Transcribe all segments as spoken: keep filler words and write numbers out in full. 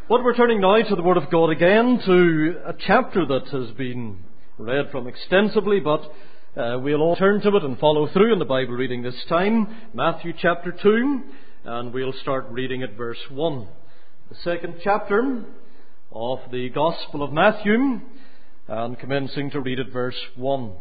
But we're turning now to the Word of God again, to a chapter that has been read from extensively, but uh, we'll all turn to it and follow through in the Bible reading this time. Matthew chapter two, and we'll start reading at verse one. The second chapter of the Gospel of Matthew, and commencing to read at verse one.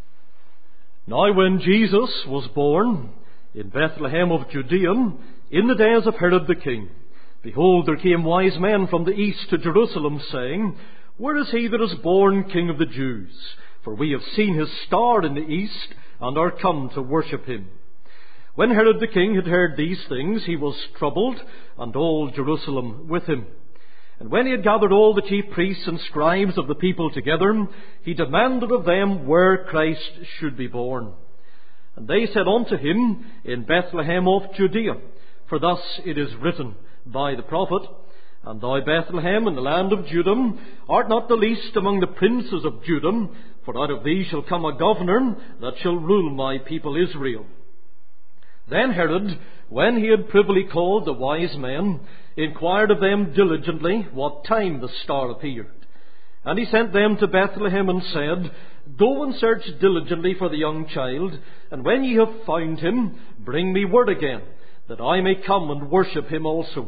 Now when Jesus was born in Bethlehem of Judea, in the days of Herod the king, behold, there came wise men from the east to Jerusalem, saying, Where is he that is born King of the Jews? For we have seen his star in the east, and are come to worship him. When Herod the king had heard these things, he was troubled, and all Jerusalem with him. And when he had gathered all the chief priests and scribes of the people together, he demanded of them where Christ should be born. And they said unto him, In Bethlehem of Judea, for thus it is written by the prophet, And thou, Bethlehem, in the land of Judah, art not the least among the princes of Judah, for out of thee shall come a governor that shall rule my people Israel. Then Herod, when he had privily called the wise men, inquired of them diligently what time the star appeared. And he sent them to Bethlehem, and said, Go and search diligently for the young child, and when ye have found him, bring me word again, that I may come and worship him also.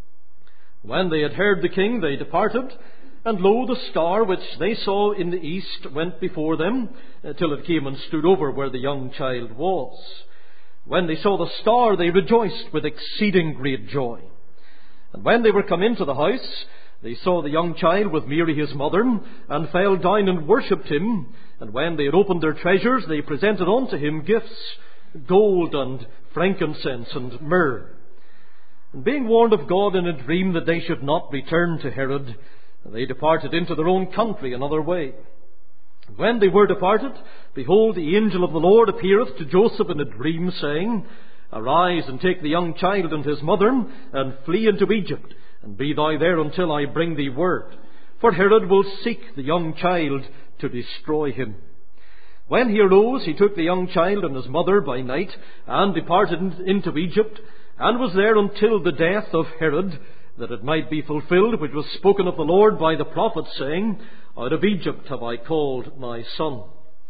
When they had heard the king, they departed, and lo, the star which they saw in the east went before them, till it came and stood over where the young child was. When they saw the star, they rejoiced with exceeding great joy. And when they were come into the house, they saw the young child with Mary his mother, and fell down and worshipped him. And when they had opened their treasures, they presented unto him gifts, gold and frankincense and myrrh. And being warned of God in a dream that they should not return to Herod, they departed into their own country another way. When they were departed, behold, the angel of the Lord appeareth to Joseph in a dream, saying, Arise, and take the young child and his mother, and flee into Egypt, and be thou there until I bring thee word. For Herod will seek the young child to destroy him. When he arose, he took the young child and his mother by night, and departed into Egypt, and was there until the death of Herod, that it might be fulfilled which was spoken of the Lord by the prophet, saying, Out of Egypt have I called my son.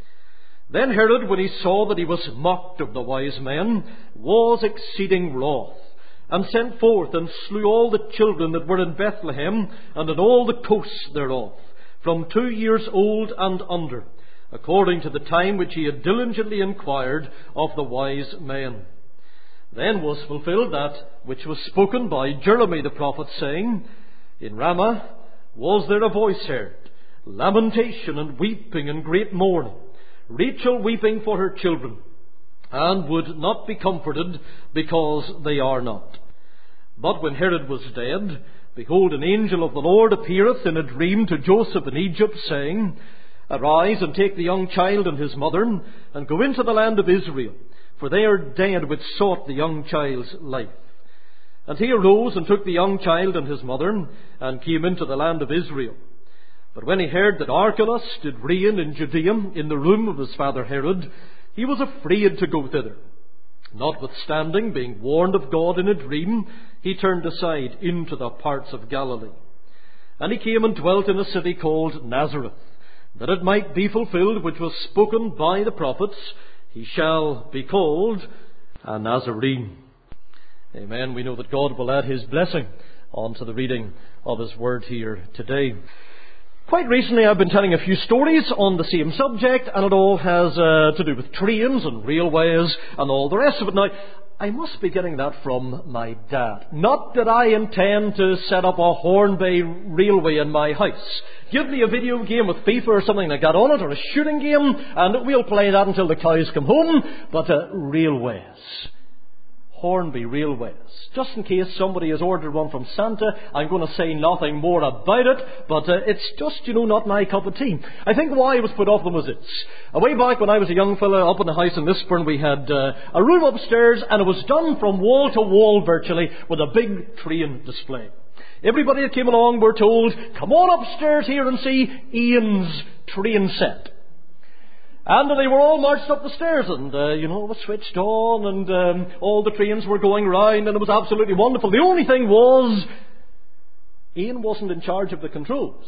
Then Herod, when he saw that he was mocked of the wise men, was exceeding wroth, and sent forth and slew all the children that were in Bethlehem, and in all the coasts thereof, from two years old and under, according to the time which he had diligently inquired of the wise men. Then was fulfilled that which was spoken by Jeremy the prophet, saying, In Ramah was there a voice heard, lamentation and weeping and great mourning, Rachel weeping for her children, and would not be comforted, because they are not. But when Herod was dead, behold, an angel of the Lord appeareth in a dream to Joseph in Egypt, saying, Arise, and take the young child and his mother, and go into the land of Israel, for they are dead which sought the young child's life. And he arose and took the young child and his mother, and came into the land of Israel. But when he heard that Archelaus did reign in Judea in the room of his father Herod, he was afraid to go thither. Notwithstanding, being warned of God in a dream, he turned aside into the parts of Galilee. And he came and dwelt in a city called Nazareth, that it might be fulfilled which was spoken by the prophets, He shall be called a Nazarene. Amen. We know that God will add His blessing onto the reading of His Word here today. Quite recently I've been telling a few stories on the same subject, and it all has uh, to do with trains and railways and all the rest of it. Now, I must be getting that from my dad. Not that I intend to set up a Hornby railway in my house. Give me a video game with FIFA or something like that on it, or a shooting game, and we'll play that until the cows come home. But uh, railways. Hornby railways. Just in case somebody has ordered one from Santa, I'm going to say nothing more about it, but uh, it's just, you know, not my cup of tea. I think why I was put off them was this. Uh, way back when I was a young fella up in the house in Lisburn, we had uh, a room upstairs, and it was done from wall to wall virtually with a big train display. Everybody that came along were told, come on upstairs here and see Ian's train set. And they were all marched up the stairs, and, uh, you know, it was switched on, and um, all the trains were going round, and it was absolutely wonderful. The only thing was, Ian wasn't in charge of the controls.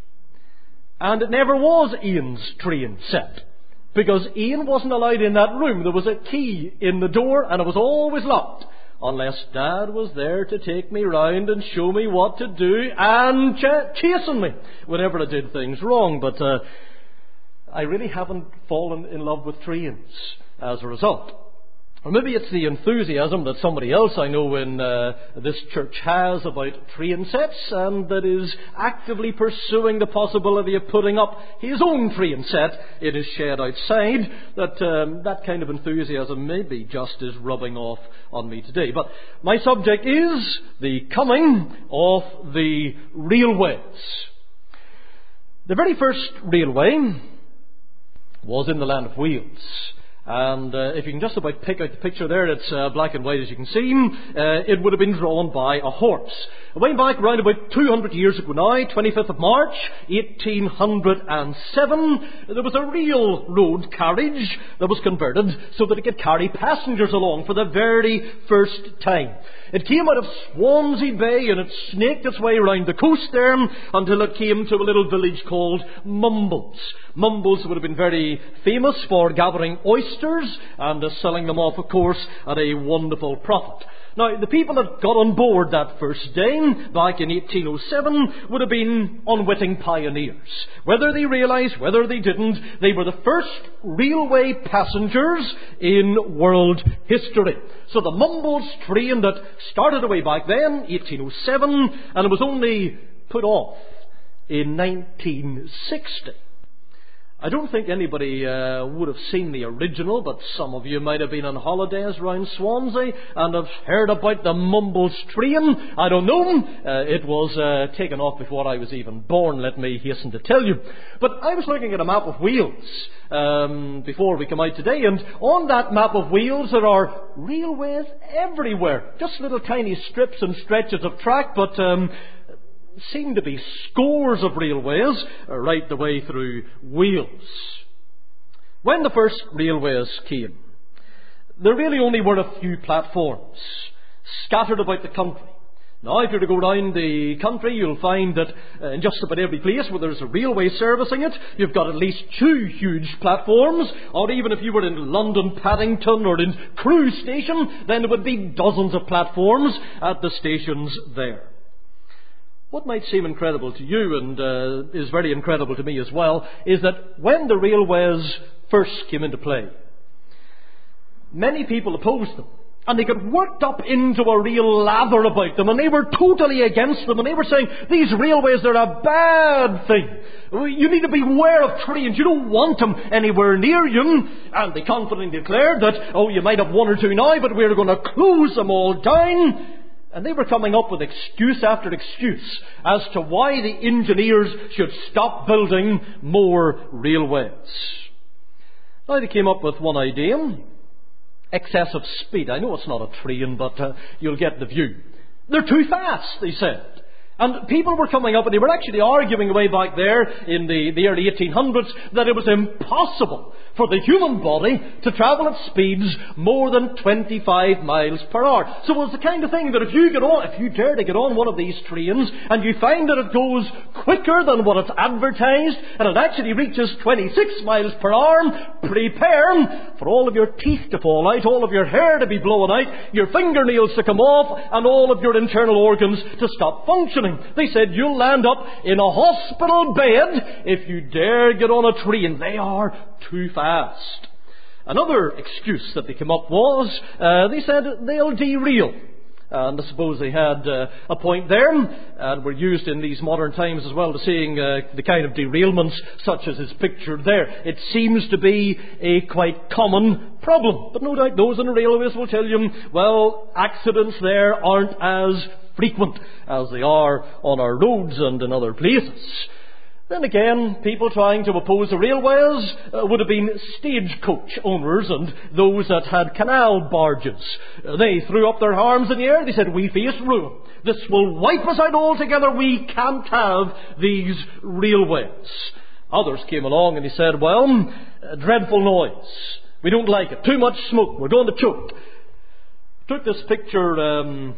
And it never was Ian's train set, because Ian wasn't allowed in that room. There was a key in the door, and it was always locked, unless Dad was there to take me round and show me what to do and ch- chasing me whenever I did things wrong. But uh, I really haven't fallen in love with trains as a result. Or maybe it's the enthusiasm that somebody else I know in uh, this church has about train sets, and that is actively pursuing the possibility of putting up his own train set in his shed outside. That um, that kind of enthusiasm maybe just is rubbing off on me today. But my subject is the coming of the railways. The very first railway was in the land of Wales. And uh, if you can just about pick out the picture there, it's uh, black and white as you can see, uh, it would have been drawn by a horse. Way back around about two hundred years ago now, twenty-fifth of March, eighteen hundred seven, there was a railroad carriage that was converted so that it could carry passengers along for the very first time. It came out of Swansea Bay and it snaked its way around the coast there until it came to a little village called Mumbles. Mumbles would have been very famous for gathering oysters and uh, selling them off, of course, at a wonderful profit. Now, the people that got on board that first day, back in eighteen oh seven, would have been unwitting pioneers. Whether they realised, whether they didn't, they were the first railway passengers in world history. So the Mumbles train that started away back then, eighteen oh seven, and it was only put off in nineteen sixty. I don't think anybody uh, would have seen the original, but some of you might have been on holidays round Swansea and have heard about the Mumbles train. I don't know. Uh, it was uh, taken off before I was even born, let me hasten to tell you. But I was looking at a map of Wales um, before we come out today, and on that map of Wales there are railways everywhere. Just little tiny strips and stretches of track, but Um, seem to be scores of railways right the way through Wales. When the first railways came, there really only were a few platforms scattered about the country. Now, if you're to go around the country, you'll find that uh, in just about every place where there's a railway servicing it, you've got at least two huge platforms, or even if you were in London Paddington or in Crewe Station, then there would be dozens of platforms at the stations there. What might seem incredible to you, and uh, is very incredible to me as well, is that when the railways first came into play, many people opposed them. And they got worked up into a real lather about them, and they were totally against them, and they were saying, these railways are a bad thing. You need to beware of trains. You don't want them anywhere near you. And they confidently declared that, oh, you might have one or two now, but we're going to close them all down. And they were coming up with excuse after excuse as to why the engineers should stop building more railways. Now they came up with one idea. Excessive speed. I know it's not a train, but uh, you'll get the view. They're too fast, they said. And people were coming up, and they were actually arguing way back there in the, the early eighteen hundreds that it was impossible for the human body to travel at speeds more than twenty-five miles per hour. So it was the kind of thing that if you get on, if you dare to get on one of these trains and you find that it goes quicker than what it's advertised, and it actually reaches twenty-six miles per hour, prepare for all of your teeth to fall out, all of your hair to be blown out, your fingernails to come off, and all of your internal organs to stop functioning. They said you'll land up in a hospital bed if you dare get on a train. They are too fast. Another excuse that they came up was, uh, they said they'll derail. And I suppose they had uh, a point there, and were used in these modern times as well to seeing uh, the kind of derailments such as is pictured there. It seems to be a quite common problem. But no doubt those on the railways will tell you, well, accidents there aren't as frequent as they are on our roads and in other places. Then again, people trying to oppose the railways uh, would have been stagecoach owners and those that had canal barges. Uh, they threw up their arms in the air. They said, we face ruin. This will wipe us out altogether. We can't have these railways. Others came along and they said, well, uh, dreadful noise. We don't like it. Too much smoke. We're going to choke. Took this picture um,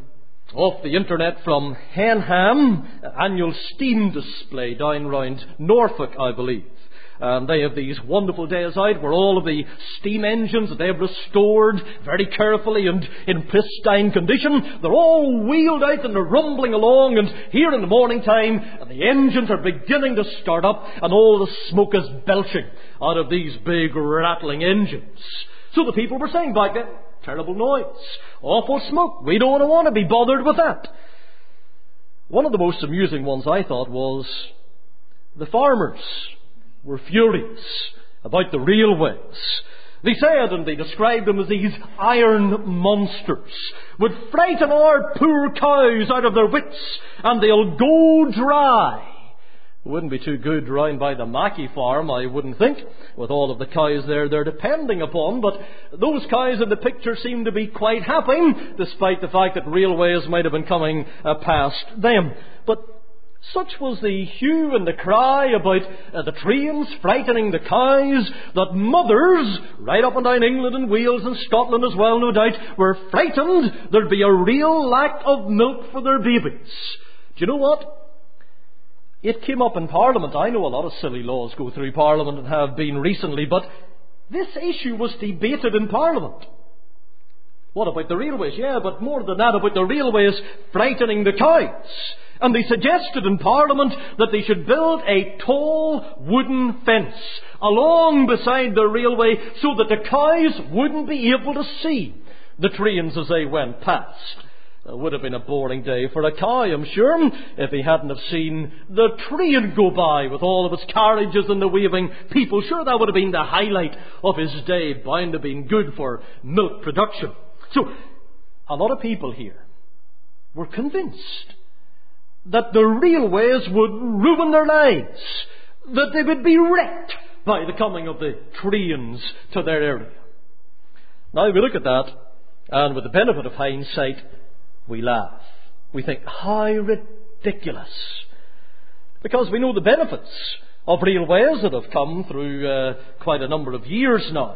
off the internet from Henham, annual steam display down round Norfolk, I believe. And they have these wonderful days out where all of the steam engines that they have restored very carefully and in pristine condition, they're all wheeled out and they're rumbling along, and here in the morning time the engines are beginning to start up and all the smoke is belching out of these big rattling engines. So the people were saying back then, terrible noise, awful smoke, we don't want to be bothered with that. One of the most amusing ones I thought was the farmers were furious about the railways. They said, and they described them as these iron monsters, would frighten our poor cows out of their wits, and they'll go dry. It wouldn't be too good round by the Mackey farm, I wouldn't think, with all of the cows there they're depending upon, but those cows in the picture seem to be quite happy, despite the fact that railways might have been coming uh, past them. But such was the hue and the cry about uh, the trains frightening the cows, that mothers, right up and down England and Wales and Scotland as well, no doubt, were frightened there'd be a real lack of milk for their babies. Do you know what? It came up in Parliament. I know a lot of silly laws go through Parliament and have been recently, but this issue was debated in Parliament. What about the railways? Yeah, but more than that, about the railways frightening the cows. And they suggested in Parliament that they should build a tall wooden fence along beside the railway so that the cows wouldn't be able to see the trains as they went past. It would have been a boring day for a cow, I'm sure, if he hadn't have seen the train go by with all of its carriages and the waving people. Sure, that would have been the highlight of his day, bound to have been good for milk production. So, a lot of people here were convinced that the railways would ruin their lives, that they would be wrecked by the coming of the trains to their area. Now we look at that, and with the benefit of hindsight, we laugh. We think, how ridiculous. Because we know the benefits of railways that have come through uh, quite a number of years now.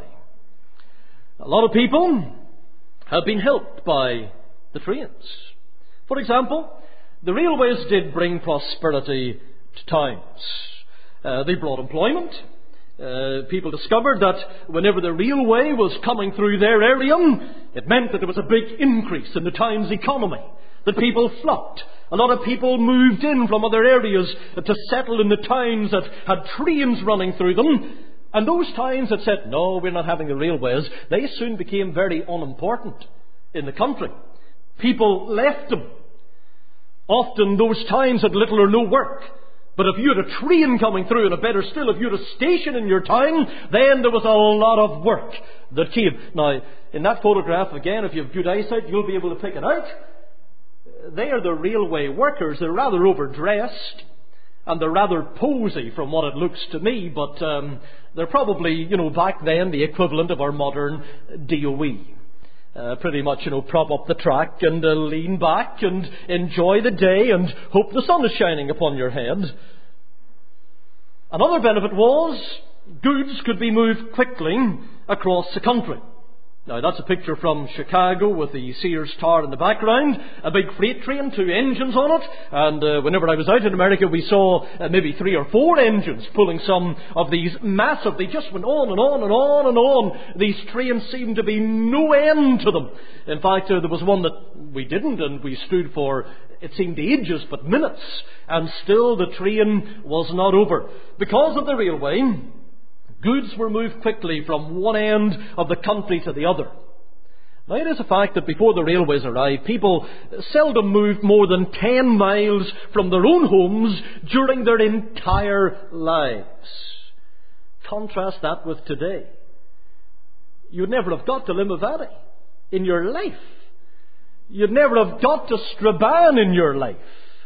A lot of people have been helped by the trains. For example, the railways did bring prosperity to towns. Uh, they brought employment. Uh, people discovered that whenever the railway was coming through their area, it meant that there was a big increase in the town's economy, that people flocked. A lot of people moved in from other areas to settle in the towns that had trains running through them. And those towns that said, no, we're not having the railways, they soon became very unimportant in the country. People left them. Often those towns had little or no work. But if you had a train coming through, and a better still, if you had a station in your town, then there was a lot of work that came. Now, in that photograph, again, if you have good eyesight, you'll be able to pick it out. They are the railway workers. They're rather overdressed, and they're rather posy from what it looks to me, but um, they're probably, you know, back then the equivalent of our modern D O E. Uh, pretty much, you know, prop up the track and uh, lean back and enjoy the day and hope the sun is shining upon your head. Another benefit was goods could be moved quickly across the country. Now, that's a picture from Chicago with the Sears Tower in the background, a big freight train, two engines on it, and uh, whenever I was out in America we saw uh, maybe three or four engines pulling some of these massive, they just went on and on and on and on. These trains seemed to be no end to them. In fact, uh, there was one that we didn't, and we stood for, it seemed ages, but minutes, and still the train was not over. Because of the railway, goods were moved quickly from one end of the country to the other. Now, it is a fact that before the railways arrived, people seldom moved more than ten miles from their own homes during their entire lives. Contrast that with today. You'd never have got to Limavady in your life. You'd never have got to Strabane in your life.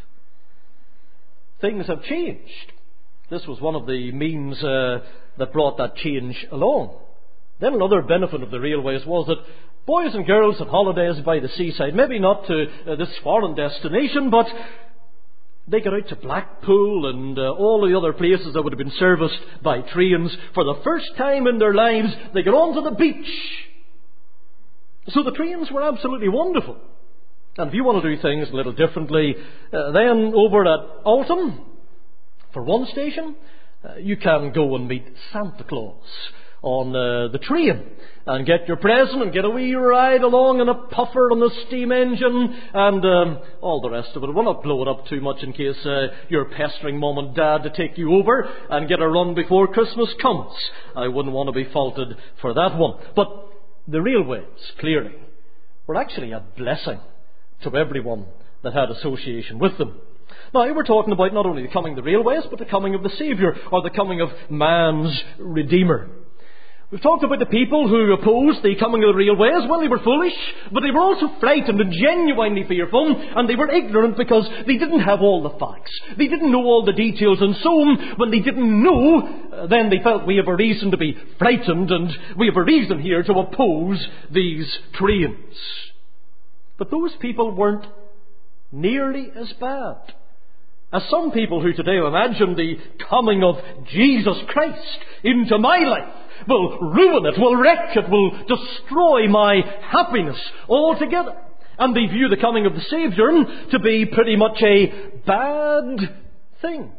Things have changed. This was one of the means uh, that brought that change along. Then another benefit of the railways was that boys and girls had holidays by the seaside, maybe not to uh, this foreign destination, but they got out to Blackpool and uh, all the other places that would have been serviced by trains. For the first time in their lives, they got onto the beach. So the trains were absolutely wonderful. And if you want to do things a little differently, uh, then over at Alton, for one station, uh, you can go and meet Santa Claus on uh, the train and get your present and get a wee ride along in a puffer on the steam engine and um, all the rest of it. We'll not blow it up too much in case uh, you're pestering Mum and Dad to take you over and get a run before Christmas comes. I wouldn't want to be faulted for that one. But the railways, clearly, were actually a blessing to everyone that had association with them. Now, we're talking about not only the coming of the railways, but the coming of the Saviour, or the coming of man's Redeemer. We've talked about the people who opposed the coming of the railways. Well, they were foolish, but they were also frightened and genuinely fearful, and they were ignorant because they didn't have all the facts. They didn't know all the details, and so when they didn't know, uh, then they felt we have a reason to be frightened, and we have a reason here to oppose these trains. But those people weren't nearly as bad as some people who today imagine the coming of Jesus Christ into my life will ruin it, will wreck it, will destroy my happiness altogether. And they view the coming of the Saviour to be pretty much a bad thing.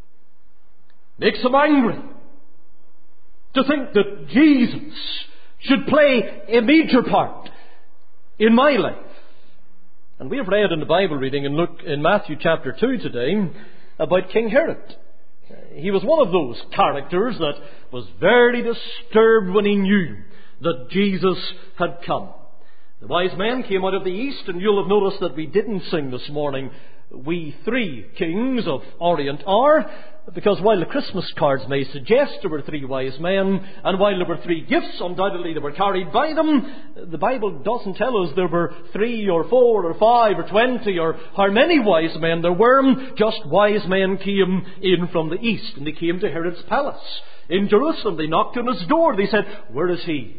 Makes them angry to think that Jesus should play a major part in my life. And we have read in the Bible reading in Luke, in Matthew chapter two today about King Herod. He was one of those characters that was very disturbed when he knew that Jesus had come. The wise men came out of the east, and you'll have noticed that we didn't sing this morning, "We three kings of Orient are," because while the Christmas cards may suggest there were three wise men, and while there were three gifts undoubtedly that were carried by them, the Bible doesn't tell us there were three or four or five or twenty or how many wise men there were. Just wise men came in from the east, and they came to Herod's palace in Jerusalem. They knocked on his door. They said, "Where is he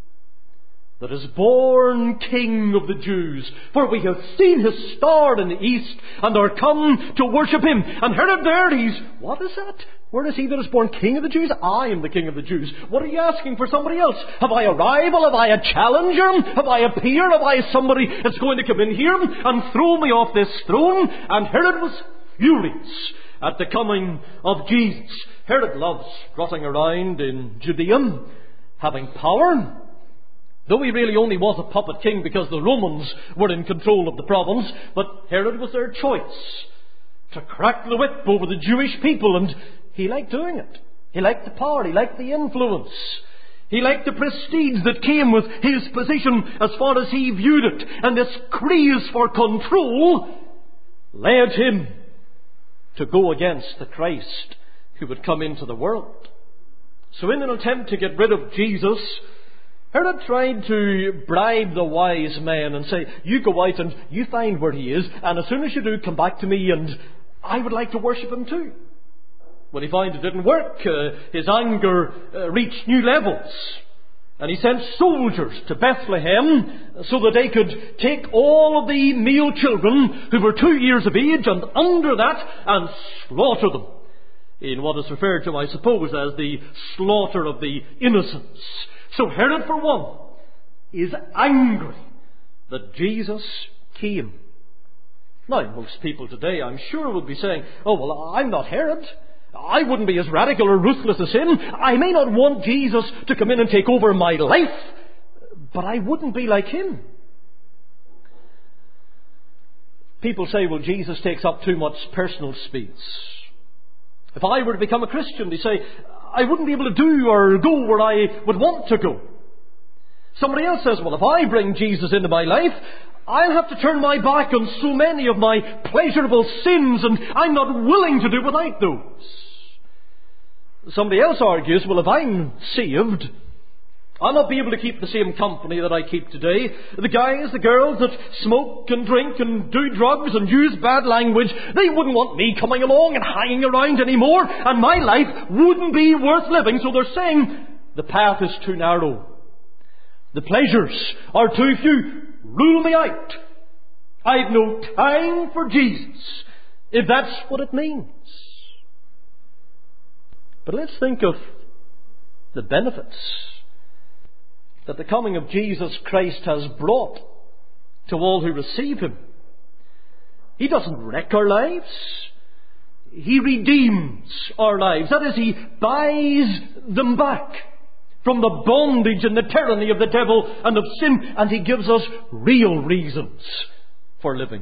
that is born King of the Jews? For we have seen his star in the east and are come to worship him." And Herod there, he's, "What is that? Where is he that is born King of the Jews? I am the King of the Jews. What are you asking for somebody else? Have I a rival? Have I a challenger? Have I a peer? Have I somebody that's going to come in here and throw me off this throne?" And Herod was furious at the coming of Jesus. Herod loved strutting around in Judea, having power. Though he really only was a puppet king because the Romans were in control of the province, but Herod was their choice to crack the whip over the Jewish people, and he liked doing it. He liked the power, he liked the influence, he liked the prestige that came with his position as far as he viewed it, and this craze for control led him to go against the Christ who would come into the world. So in an attempt to get rid of Jesus, Herod tried to bribe the wise men and say, "You go out and you find where he is, and as soon as you do, come back to me, and I would like to worship him too." When he found it didn't work, uh, his anger uh, reached new levels. And he sent soldiers to Bethlehem so that they could take all of the male children who were two years of age and under that and slaughter them in what is referred to, I suppose, as the slaughter of the innocents. So Herod, for one, is angry that Jesus came. Now, most people today, I'm sure, would be saying, "Oh, well, I'm not Herod. I wouldn't be as radical or ruthless as him. I may not want Jesus to come in and take over my life, but I wouldn't be like him." People say, "Well, Jesus takes up too much personal space." If I were to become a Christian, they say, I wouldn't be able to do or go where I would want to go. Somebody else says, "Well, if I bring Jesus into my life, I'll have to turn my back on so many of my pleasurable sins, and I'm not willing to do without those." Somebody else argues, "Well, if I'm saved, I'll not be able to keep the same company that I keep today. The guys, the girls that smoke and drink and do drugs and use bad language, they wouldn't want me coming along and hanging around anymore, and my life wouldn't be worth living." So they're saying the path is too narrow. The pleasures are too few. Rule me out. I've no time for Jesus, if that's what it means. But let's think of the benefits that the coming of Jesus Christ has brought to all who receive him. He doesn't wreck our lives. He redeems our lives. That is, He buys them back from the bondage and the tyranny of the devil and of sin, and He gives us real reasons for living.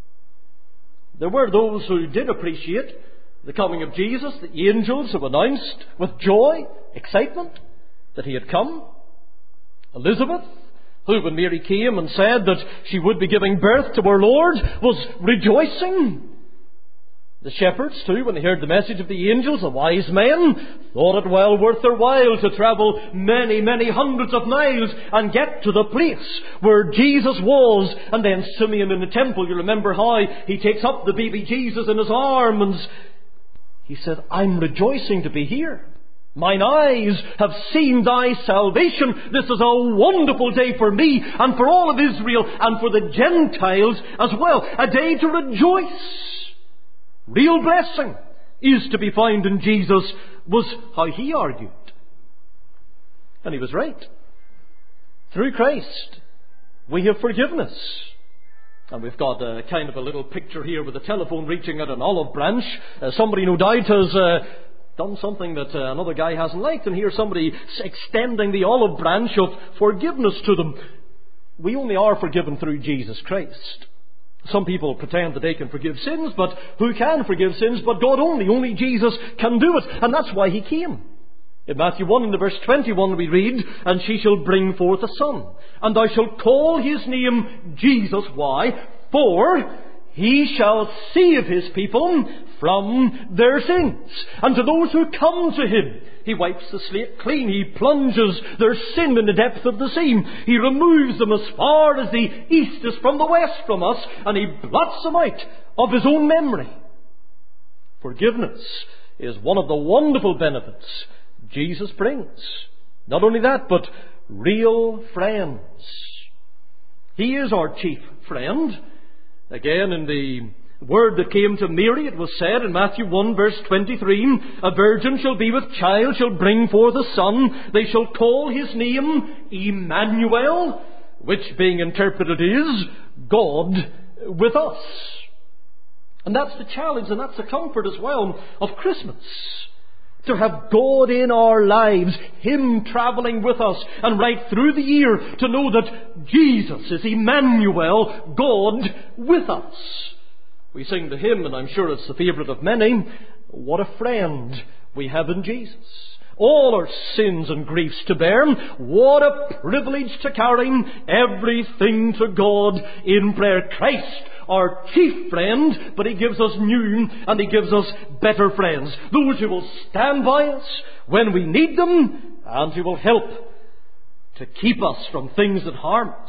There were those who did appreciate the coming of Jesus. The angels have announced with joy, excitement, that He had come. Elizabeth, who when Mary came and said that she would be giving birth to her Lord, was rejoicing. The shepherds too, when they heard the message of the angels, the wise men, thought it well worth their while to travel many, many hundreds of miles and get to the place where Jesus was. And then Simeon in the temple, you remember how he takes up the baby Jesus in his arms. He said, I'm rejoicing to be here. Mine eyes have seen thy salvation. This is a wonderful day for me and for all of Israel and for the Gentiles as well. A day to rejoice. Real blessing is to be found in Jesus, was how he argued. And he was right. Through Christ, we have forgiveness. And we've got a kind of a little picture here with a telephone reaching at an olive branch. Uh, somebody no doubt has uh, done something that uh, another guy hasn't liked, and here's somebody extending the olive branch of forgiveness to them. We only are forgiven through Jesus Christ. Some people pretend that they can forgive sins, but who can forgive sins but God only? Only Jesus can do it, and that's why He came. In Matthew one, in the verse twenty-one, we read, and she shall bring forth a son, and thou shalt call his name Jesus. Why? For He shall save His people from their sins. And to those who come to Him, He wipes the slate clean. He plunges their sin in the depth of the sea. He removes them as far as the east is from the west from us, and He blots them out of His own memory. Forgiveness is one of the wonderful benefits Jesus brings. Not only that, but real friends. He is our chief friend. Again, in the word that came to Mary, it was said in Matthew one, verse twenty-three, a virgin shall be with child, shall bring forth a son. They shall call his name Emmanuel, which being interpreted is God with us. And that's the challenge, and that's the comfort as well of Christmas. To have God in our lives, Him travelling with us, and right through the year to know that Jesus is Emmanuel, God with us. We sing the hymn, and I'm sure it's the favourite of many, what a friend we have in Jesus. All our sins and griefs to bear. What a privilege to carry everything to God in prayer. Christ, our chief friend, but He gives us new and He gives us better friends. Those who will stand by us when we need them, and who will help to keep us from things that harm us.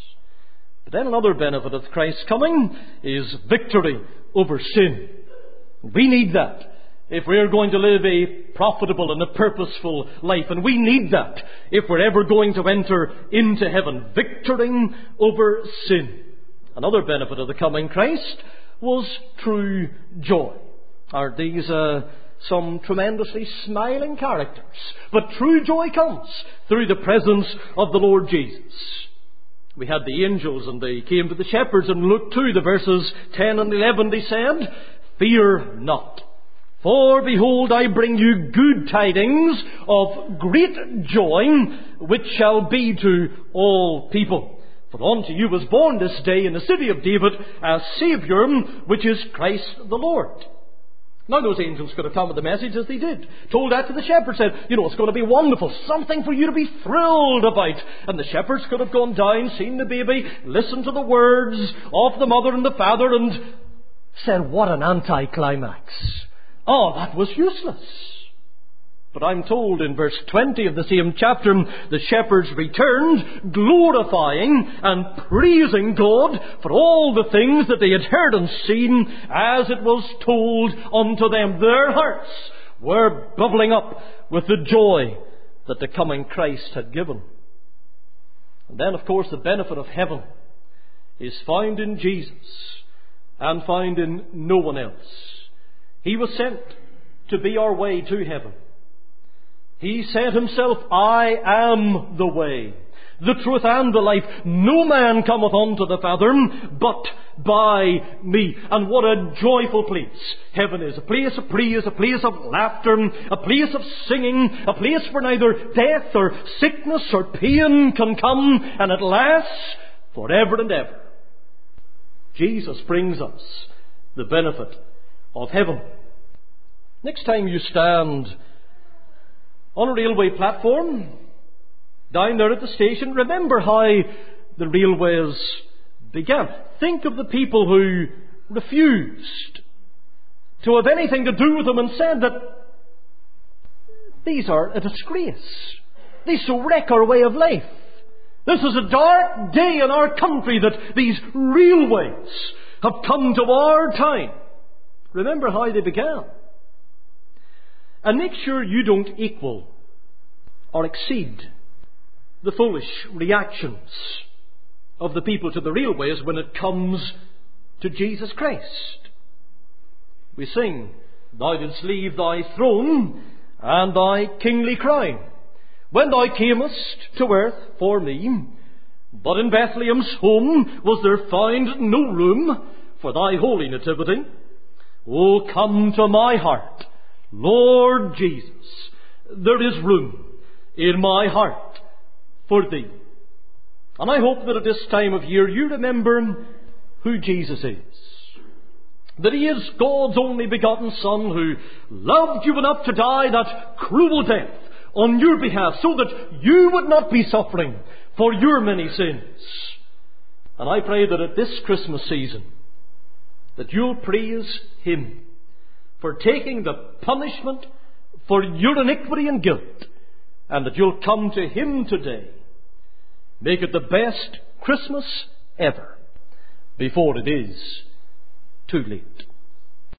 But then another benefit of Christ's coming is victory over sin. We need that if we're going to live a profitable and a purposeful life. And we need that if we're ever going to enter into heaven. Victory over sin. Another benefit of the coming Christ was true joy. Aren't these uh, some tremendously smiling characters? But true joy comes through the presence of the Lord Jesus. We had the angels, and they came to the shepherds, and Luke two, the verses ten and eleven, they said, fear not. For behold, I bring you good tidings of great joy, which shall be to all people. For unto you was born this day in the city of David a Saviour, which is Christ the Lord. Now those angels could have come with the message as they did. Told that to the shepherds, said, you know, it's going to be wonderful. Something for you to be thrilled about. And the shepherds could have gone down, seen the baby, listened to the words of the mother and the father, and said, what an anticlimax. Oh, that was useless. But I'm told in verse twenty of the same chapter, the shepherds returned, glorifying and praising God for all the things that they had heard and seen, as it was told unto them. Their hearts were bubbling up with the joy that the coming Christ had given. And then, of course, the benefit of heaven is found in Jesus and found in no one else. He was sent to be our way to heaven. He said Himself, I am the way, the truth, and the life. No man cometh unto the Father but by me. And what a joyful place heaven is. A place of praise, a place of laughter, a place of singing, a place where neither death or sickness or pain can come, and it lasts forever and ever. Jesus brings us the benefit of heaven. Next time you stand on a railway platform, down there at the station, remember how the railways began. Think of the people who refused to have anything to do with them and said that these are a disgrace. These so wreck our way of life. This is a dark day in our country that these railways have come to our town. Remember how they began. And make sure you don't equal or exceed the foolish reactions of the people to the railways when it comes to Jesus Christ. We sing, Thou didst leave thy throne and thy kingly crown, when thou camest to earth for me. But in Bethlehem's home was there found no room for thy holy nativity. O come to my heart, Lord Jesus. There is room in my heart for thee. And I hope that at this time of year you remember who Jesus is. That he is God's only begotten Son, who loved you enough to die that cruel death on your behalf, so that you would not be suffering for your many sins. And I pray that at this Christmas season that you'll praise him for taking the punishment for your iniquity and guilt, and that you'll come to him today. Make it the best Christmas ever before it is too late.